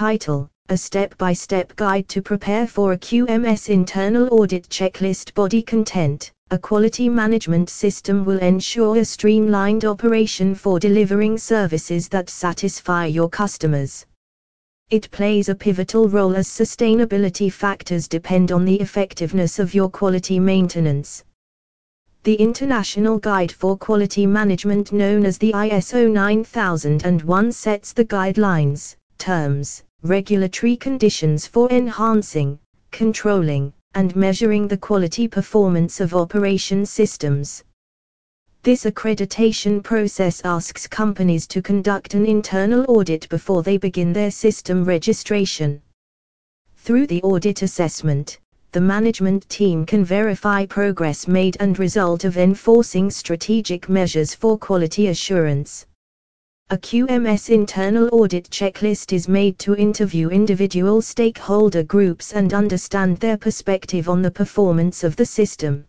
title, A Step-by-Step Guide to Prepare for a QMS Internal Audit Checklist. Body content: a quality management system will ensure a streamlined operation for delivering services that satisfy your customers. It plays a pivotal role as sustainability factors depend on the effectiveness of your quality maintenance. The International Guide for Quality Management, known as the ISO 9001, sets the guidelines, terms, regulatory conditions for enhancing, controlling, and measuring the quality performance of operation systems. This accreditation process asks companies to conduct an internal audit before they begin their system registration. Through the audit assessment, the management team can verify progress made and result of enforcing strategic measures for quality assurance. A QMS internal audit checklist is made to interview individual stakeholder groups and understand their perspective on the performance of the system.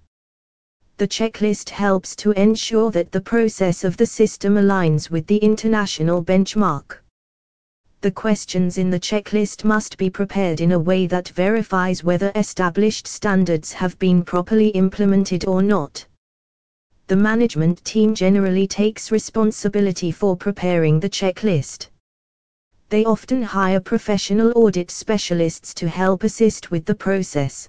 The checklist helps to ensure that the process of the system aligns with the international benchmark. The questions in the checklist must be prepared in a way that verifies whether established standards have been properly implemented or not. The management team generally takes responsibility for preparing the checklist. They often hire professional audit specialists to help assist with the process.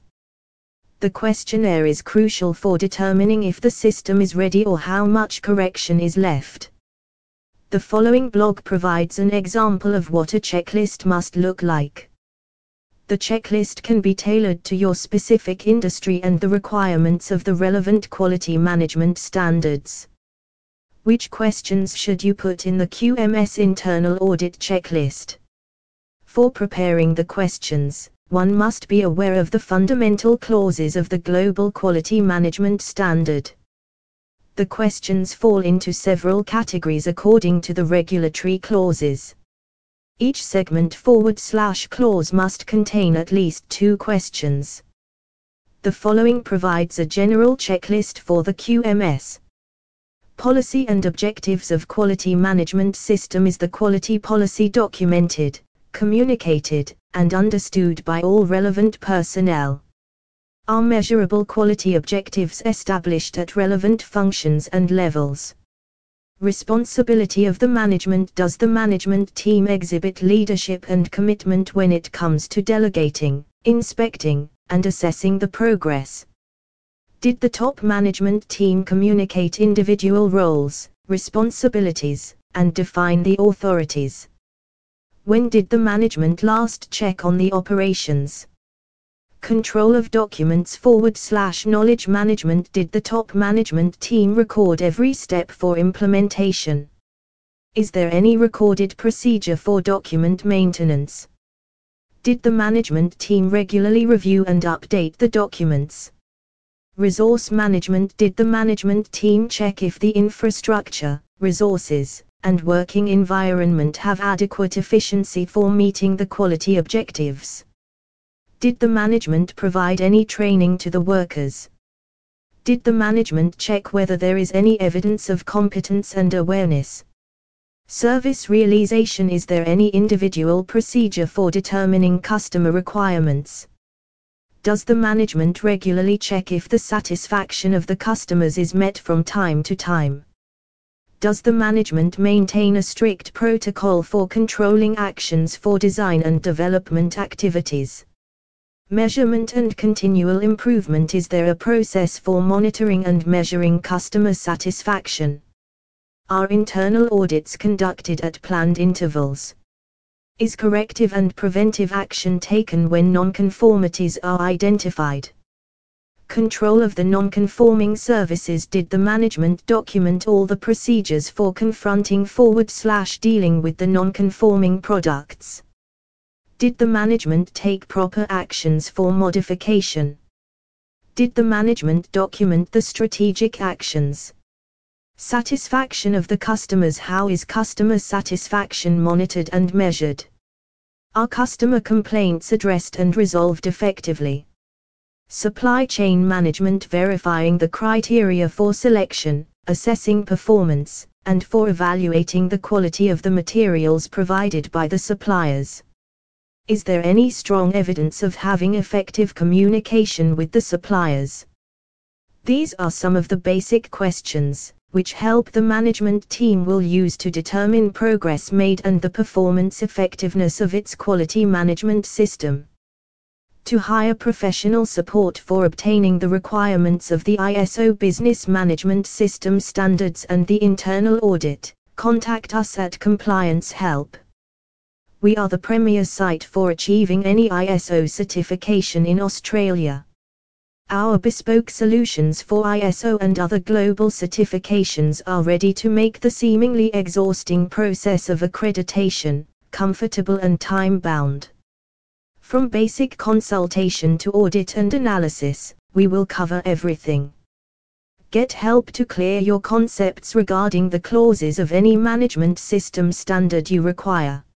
The questionnaire is crucial for determining if the system is ready or how much correction is left. The following blog provides an example of what a checklist must look like. The checklist can be tailored to your specific industry and the requirements of the relevant quality management standards. Which questions should you put in the QMS internal audit checklist? For preparing the questions, one must be aware of the fundamental clauses of the Global Quality Management Standard. The questions fall into several categories according to the regulatory clauses. Each segment/clause must contain at least 2 questions. The following provides a general checklist for the QMS. Policy and objectives of quality management system. Is the quality policy documented, communicated, and understood by all relevant personnel? Are measurable quality objectives established at relevant functions and levels? Responsibility of the management. Does the management team exhibit leadership and commitment when it comes to delegating, inspecting, and assessing the progress? Did the top management team communicate individual roles, responsibilities, and define the authorities? When did the management last check on the operations? Control of documents / knowledge management. Did the top management team record every step for implementation? Is there any recorded procedure for document maintenance? Did the management team regularly review and update the documents? Resource management. Did the management team check if the infrastructure, resources, and working environment have adequate efficiency for meeting the quality objectives? Did the management provide any training to the workers? Did the management check whether there is any evidence of competence and awareness? Service realization. Is there any individual procedure for determining customer requirements? Does the management regularly check if the satisfaction of the customers is met from time to time? Does the management maintain a strict protocol for controlling actions for design and development activities? Measurement and continual improvement. Is there a process for monitoring and measuring customer satisfaction? Are internal audits conducted at planned intervals? Is corrective and preventive action taken when non-conformities are identified? Control of the non-conforming services. Did the management document all the procedures for confronting / dealing with the non-conforming products? Did the management take proper actions for modification? Did the management document the strategic actions? Satisfaction of the customers. How is customer satisfaction monitored and measured? Are customer complaints addressed and resolved effectively? Supply chain management. Verifying the criteria for selection, assessing performance, and for evaluating the quality of the materials provided by the suppliers. Is there any strong evidence of having effective communication with the suppliers? These are some of the basic questions, which help the management team will use to determine progress made and the performance effectiveness of its quality management system. To hire professional support for obtaining the requirements of the ISO Business Management System standards and the internal audit, contact us at Compliance Help. We are the premier site for achieving any ISO certification in Australia. Our bespoke solutions for ISO and other global certifications are ready to make the seemingly exhausting process of accreditation comfortable and time-bound. From basic consultation to audit and analysis, we will cover everything. Get help to clear your concepts regarding the clauses of any management system standard you require.